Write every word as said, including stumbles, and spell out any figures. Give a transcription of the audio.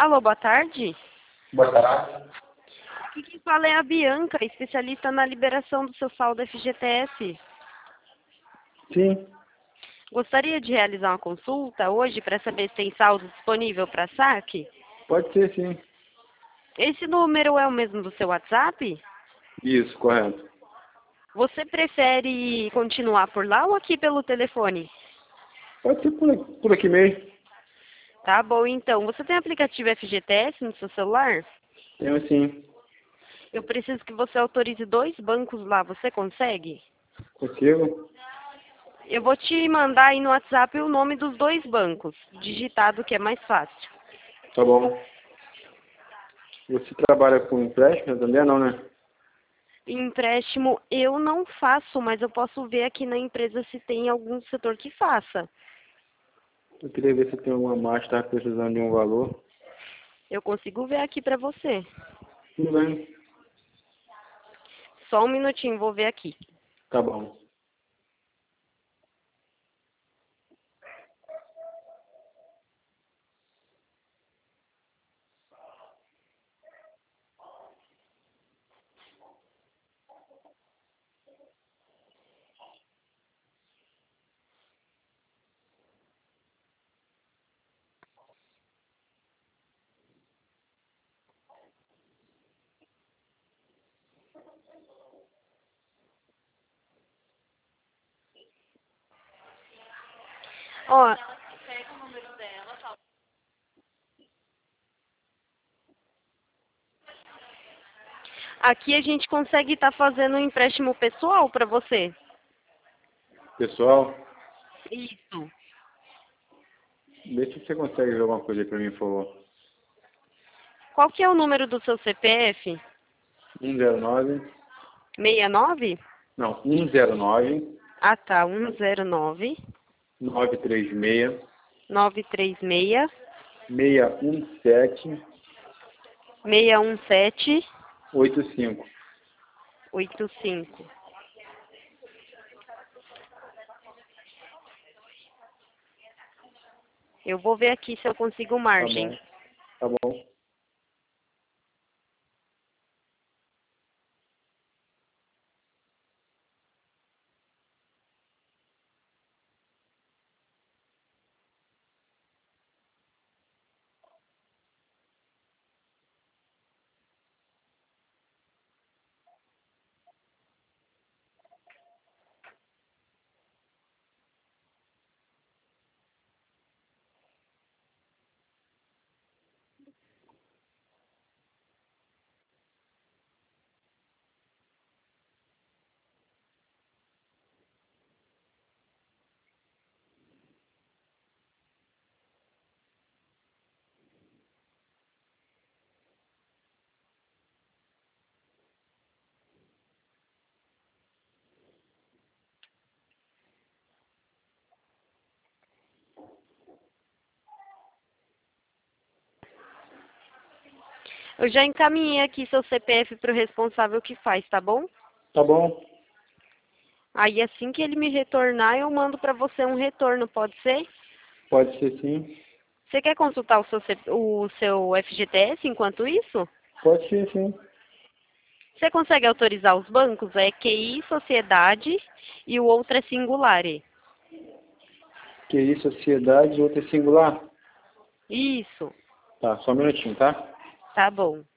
Alô, boa tarde. Boa tarde. Aqui quem fala é a Bianca, especialista na liberação do seu saldo F G T S. Sim, Gostaria de realizar uma consulta hoje para saber se tem saldo disponível para saque? pode ser sim. Esse número é o mesmo do seu WhatsApp? Isso, correto. Você prefere continuar por lá ou aqui pelo telefone? Pode ser por aqui, por aqui mesmo. Tá bom, então. Você tem aplicativo F G T S no seu celular? Tenho sim. Eu preciso que você autorize dois bancos lá. Você consegue? Consigo? Eu vou te mandar aí no WhatsApp o nome dos dois bancos, digitado que é mais fácil. Tá bom. Você trabalha com empréstimo também, não, né? Empréstimo eu não faço, mas eu posso ver aqui na empresa se tem algum setor que faça. Eu queria ver se tem alguma marcha que estava precisando de um valor. Eu consigo ver aqui para você. Tudo bem. Só um minutinho, vou ver aqui. Tá bom. Ó, aqui a gente consegue estar fazendo um empréstimo pessoal para você. Pessoal, Isso. vê se você consegue ver alguma coisa aí pra mim, por favor. Qual que é o número do seu C P F? um zero nove. sessenta e nove? Não, um zero nove. Ah, tá. um zero nove, nove três seis. nove três seis, seis um sete. seis um sete, oito cinco. oito cinco. Eu vou ver aqui se eu consigo Tá margem. bom. Tá bom. Eu já encaminhei aqui seu C P F para o responsável que faz, tá bom? Tá bom. Aí assim que ele me retornar, eu mando para você um retorno, pode ser? Pode ser sim. Você quer consultar o seu, C- o seu F G T S enquanto isso? Pode ser sim. Você consegue autorizar os bancos? É Q I, Sociedade e o outro é Singular. Que isso, sociedade, outra é singular? Isso, Tá, só um minutinho, tá? tá bom.